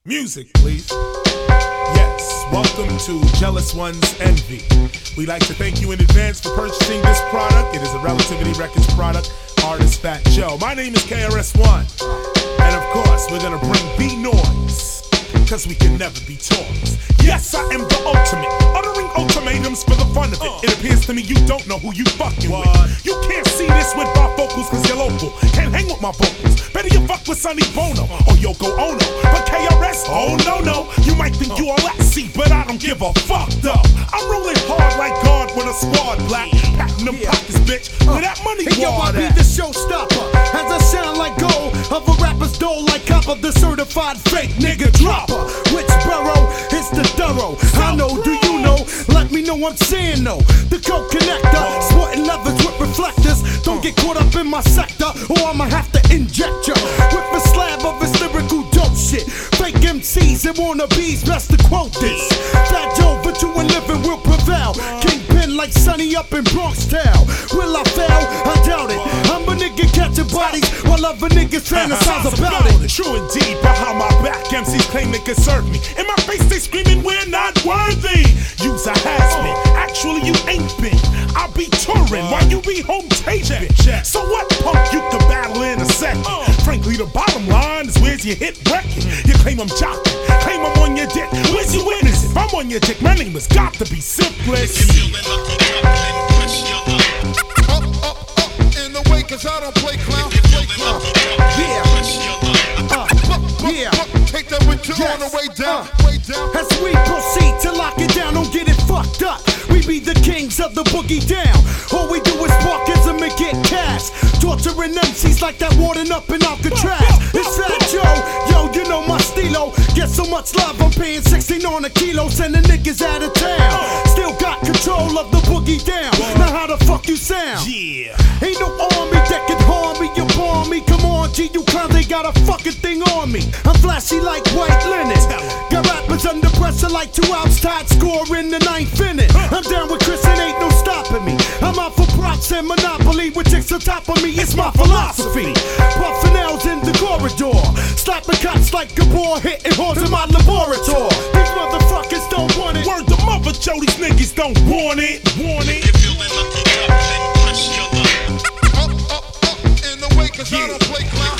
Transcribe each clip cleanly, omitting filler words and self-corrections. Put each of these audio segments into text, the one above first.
Music, please. Yes, welcome to Jealous One's Envy. We'd like to thank you in advance for purchasing this product. It is a Relativity Records product, artist Fat Joe. My name is KRS-One. And of course, we're gonna bring the noise, cause we can never be toys. Yes, I am the ultimate, uttering ultimatums for the fun of it. It appears to me you don't know who you fucking with. You can't see this with my vocals cause you're local. Can't hang with my vocals. Better you fuck with Sonny Bono or Yoko Ono. But KRS, oh no. You might think you all at sea, but I don't give a fuck though. I'm rolling hard like God with a squad black. Packing them pockets, bitch, where that money hey, yo, I be the showstopper. As I sound like gold of a rapper's dough like copper, the certified fake nigga dropper. Which borough is the thorough? I know, do you know? Let me know I'm saying no. The coke connector, sporting levers with reflectors. Don't get caught up in my sector, or I'ma have to inject ya with a slab of this lyrical dope shit. Fake MCs and wannabes, best to quote this. Fat Joe, but you and living will prevail. Kingpin like Sonny up in Bronx Town. Will I fail? I doubt it. I'm a nigga catching bodies while other niggas fantasize about it. True indeed, behind my back, MCs claim they can serve me. In my face, they screaming we're not worthy. You's a has-been, actually you ain't been. I'll be touring while you be home taping. So what punk you can battle in a second? Frankly, the bottom line is where's your hit record? You claim I'm jockey, claim I'm on your dick. Where's your witness? If I'm on your dick, my name has got to be Simplest. In the way, cause I don't play clown. Yeah. Take that with you on the way down. As we proceed to lock it down, don't get it fucked up. We be the kings of the boogie down. All we do is sparkism and get cash. Torturing MCs like that warden up in Alcatraz. It's Fat Joe, yo, you know my stilo. Get so much love, I'm paying 16 on a kilo. Sending niggas out of town. Still got control of the boogie down. Now how the fuck you sound? Yeah. Ain't no army that can harm me, you palm me. Come on, G, you clowns, they got a fucking thing on me. I'm flashy like white linen. Got rappers under pressure like 2 outs tied, score in the 9th inning. I'm down with Chris and ain't no stopping me. I'm out for props and Monopoly with chicks on top of me. It's my philosophy. Puffin' L's in the corridor, slapping cops like a boy, hitting whores in my laboratory. These motherfuckers don't want it. Word to mother, Joe, these niggas don't want it. In the way, cause I don't play clown.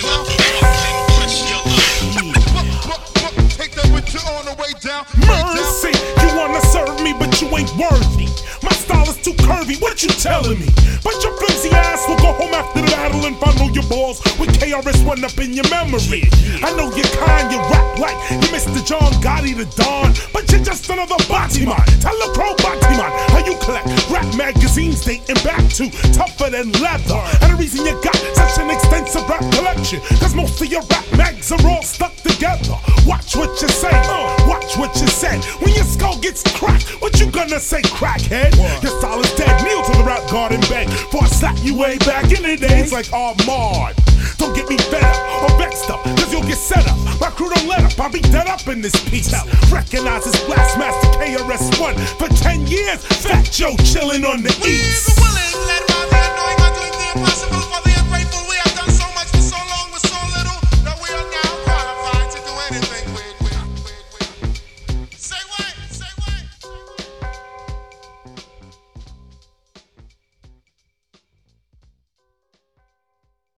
Take that with you on the way down. Mercy, you wanna serve me, but you ain't worthy. My style is too curvy, what you telling me? But your flimsy ass will go home after the battle and fondle your balls with KRS-One up in your memory. I know you're kind, you rap like you Mr. John Gotti the Don, but you're just another Batiman. Tell a pro Batiman how you collect rap magazines dating back to tougher than leather. And the reason you got such an extensive rap collection, cause most of your rap mags are all stuck together. Watch what you say, watch what you say. When your skull gets cracked, what you gonna say, crackhead? Your style is dead, kneel to the rap god and beg for I slap you way back in the days like Ahmad. Don't get me fed up or vexed up, cause you'll get set up. My crew don't let up, I'll be dead up in this piece. Recognize this Blastmaster KRS-One for 10 years. Fat Joe chillin' on the east. Willing, let my man know I'm doing the impossible for